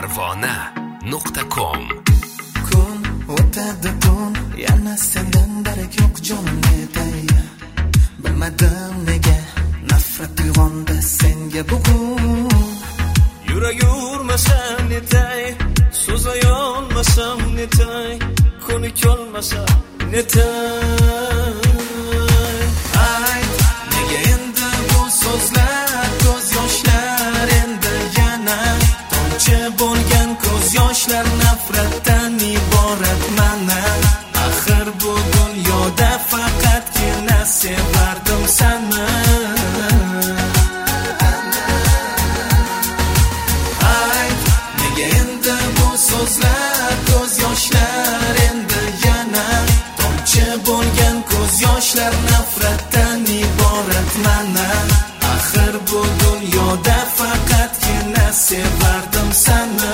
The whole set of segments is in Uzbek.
Parvona.com. Kun o'tadi tun, yana sendan darak yo'q jonim netay. Bilmadim nega nafrat uyg'ondi senga bugun. Yuragi urmasam netay, so'zlay olmasam netay, ko'nikolmasa netay. Ayt, nega endi bu so'zlar, ko'z yoshlar endi yana tomchi bo'lgan ko'z yoshlar nafratdan iborat mana. Axir bu dunyoda faqatgina sevardim seni. Ayt, nega endi bu so'zlar, ko'z yoshlar endi yana tomchi bo'lgan ko'z yoshlar nafratdan iborat mana. Axir bu dunyoda faqatgina sevardim seni.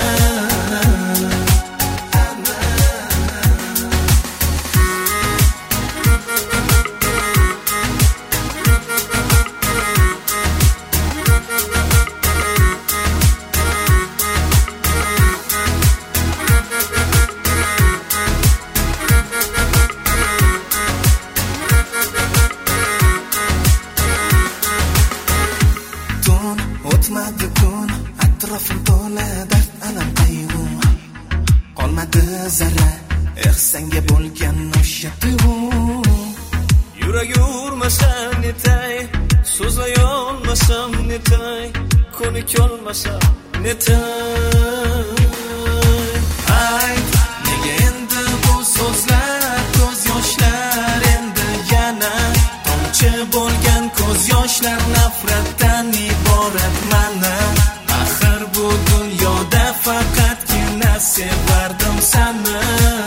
O'tmadi kun, atrofim to'la dard, alam, qayg'u. Qolmadi zarra senga bo'lgan o'sha tuyg'u. Yuragi urmasam netay, so'zlay olmasam netay, ko'nikolmasa netay. Ayt, nega endi bu so'zlar, ko'z yoshlar endi yana tomchi bo'lgan ko'z yoshlar nafratdan iborat mana. Axir bu dunyoda faqatgina sevardim seni.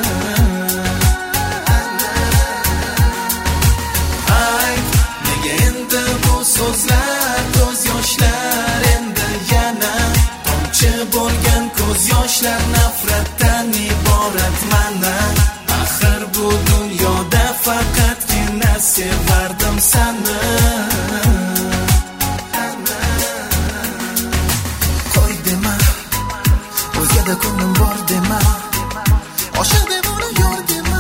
Ayt, nega endi bu so'zlar, ko'z yoshlar endi yana tomchi bo'lgan ko'z yoshlar nafratdan iborat mana. Axir bu dunyoda faqatgina sevardim seni. Qo'y dema, o'zgada ko'nglim bor dema, o'sha devona yor dema,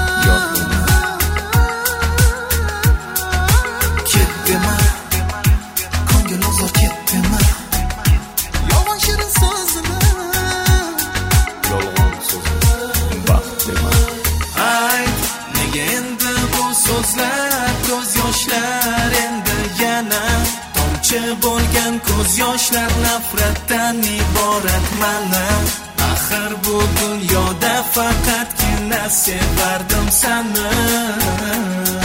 ket dema, ko'ngil ozor ket dema, yolg'on shirin so'zlar, Yolg'on so'zlar, baxt dema. ayt, nega endi bu so'zlar, ko'z yoshlar endi yana tomchi bo'lgan ko'z yoshlar nafratdan iborat mana. Axir bu dunyoda faqatgina sevardim seni.